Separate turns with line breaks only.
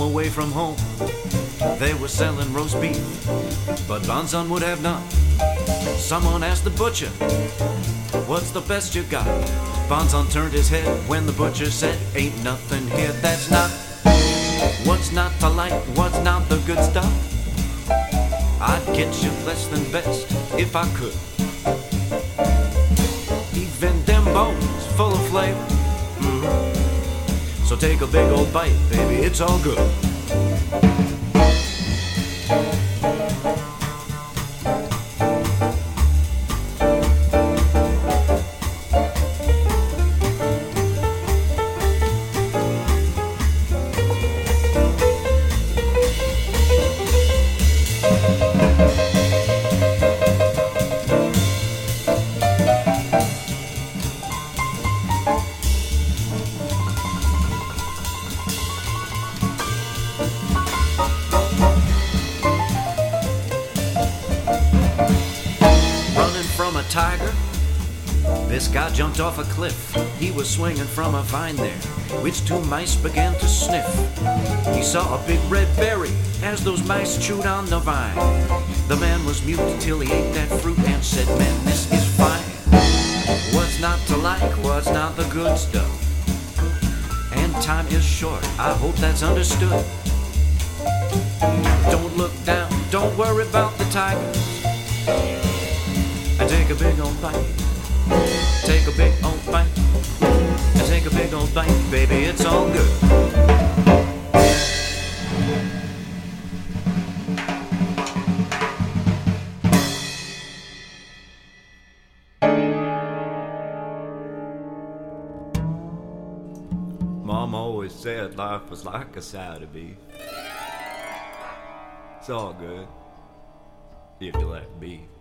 home away from home. They were selling roast beef, but Bonzon would have none. Someone asked the butcher, "What's the best you got?" Bonzon turned his head when the butcher said, "Ain't nothing here that's not." What's not to like? What's not the good stuff? I'd get you less than best if I could. Even them bones full of flavor. So take a big old bite, baby, it's all good. From a tiger, this guy jumped off a cliff. He was swinging from a vine there, which two mice began to sniff. He saw a big red berry as those mice chewed on the vine. The man was mute till he ate that fruit and said, "Man, this is fine." What's not to like? What's not the good stuff? And time is short, I hope that's understood. Don't look down, don't worry about the tigers. I take a big old bite, take a big old bite, I take a big old bite, baby, it's all good. Mom always said life was like a side of beef. It's all good if you like beef.